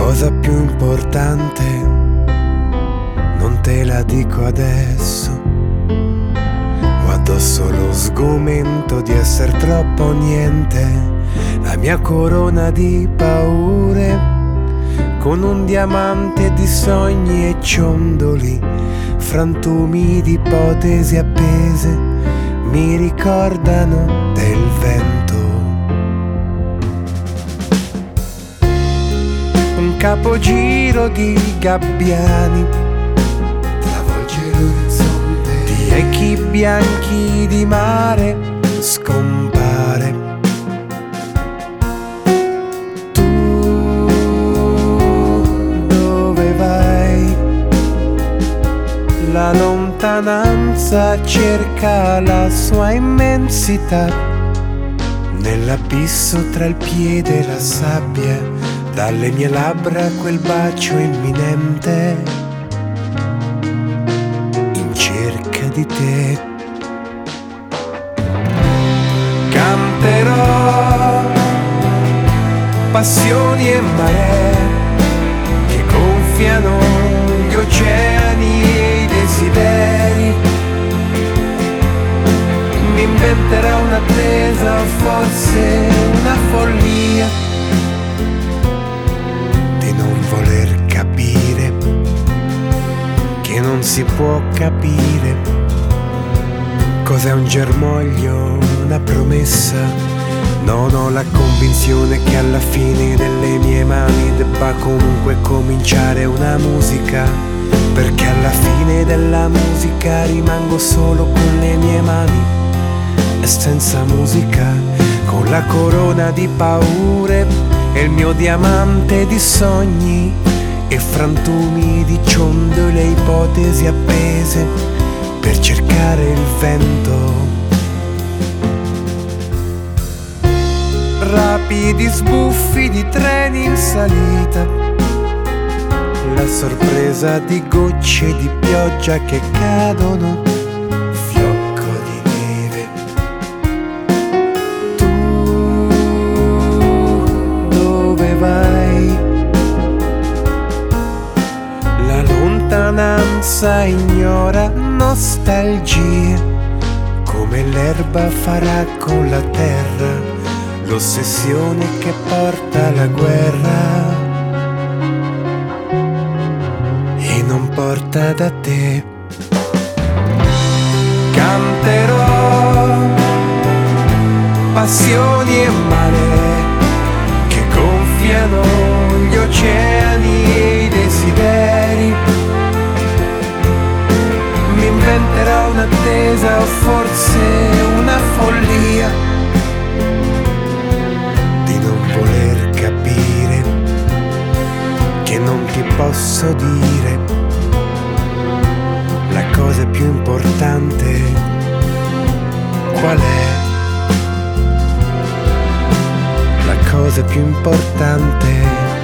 cosa più importante, non te la dico adesso. Ho addosso lo sgomento di essere troppo niente, la mia corona di paure, con un diamante di sogni e ciondoli, frantumi di ipotesi appese, mi ricordano del vento. Un capogiro di gabbiani travolge l'orizzonte, di echi bianchi di mare scompare. Tu dove vai? La lontananza cerca la sua immensità, nell'abisso tra il piede e la sabbia, dalle mie labbra quel bacio imminente, in cerca di te. Canterò passioni e maree che gonfiano gli oceani e i desideri. Mi inventerò un'attesa o forse una follia di non voler capire che non si può capire cos'è un germoglio, una promessa. Non ho la convinzione che alla fine delle mie mani debba comunque cominciare una musica, perché alla fine della musica rimango solo con le mie mani e senza musica, con la corona di paure e il mio diamante di sogni e frantumi di ciondole e ipotesi appese per cercare il vento. Rapidi sbuffi di treni in salita, la sorpresa di gocce di pioggia che cadono, fiocco di neve. Tu dove vai? La lontananza ignora nostalgie, come l'erba farà con la terra, l'ossessione che porta alla guerra e non porta da te. Canterò passioni e maree che gonfiano gli oceani e i desideri. Mi inventerò un'attesa o forse una follia di non voler capire che non ti posso dire la cosa più importante qual è. La cosa più importante